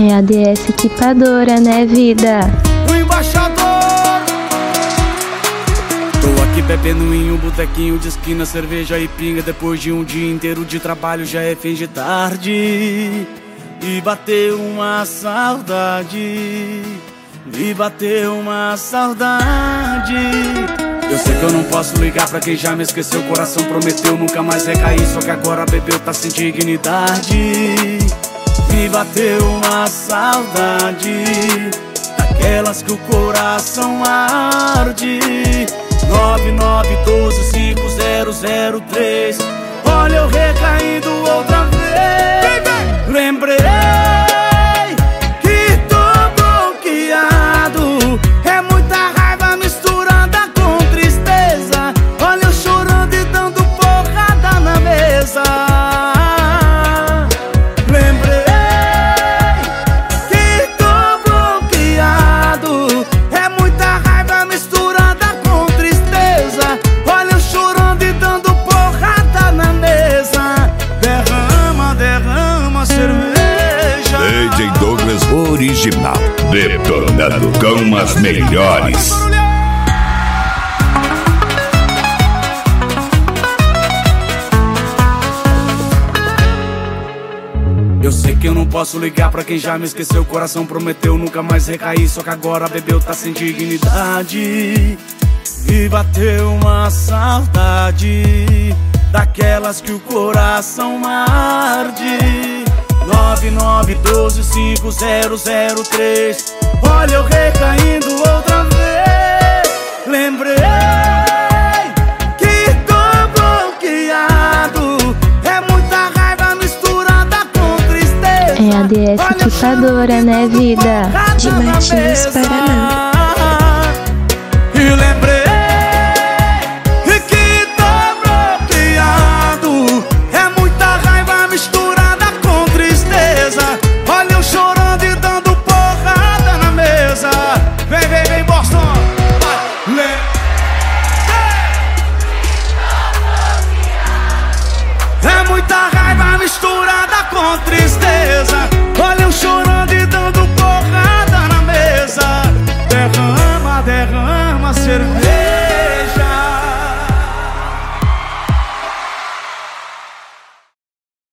É a DS Equipadora, né, vida? O embaixador. Tô aqui bebendo em um botequinho de esquina, cerveja e pinga. Depois de um dia inteiro de trabalho já é fim de tarde. E bateu uma saudade. E bateu uma saudade. Eu sei que eu não posso ligar pra quem já me esqueceu. O coração prometeu nunca mais recair, só que agora bebeu, tá sem dignidade. Me bateu uma saudade, daquelas que o coração arde. 99125003. Olha eu recaindo outra vez. Lembrei que tô bloqueado. É muita raiva misturada com tristeza. Olha eu chorando e dando porrada na mesa. DJ Douglas Original, detonando com as melhores. Eu sei que eu não posso ligar pra quem já me esqueceu. O coração prometeu nunca mais recair, só que agora bebeu, tá sem dignidade. E bateu uma saudade, daquelas que o coração arde. 99125003. Olha eu recaindo outra vez. Lembrei que tô bloqueado. É muita raiva misturada com tristeza. É a DS Equipadora, né, vida? De Martins, Paraná.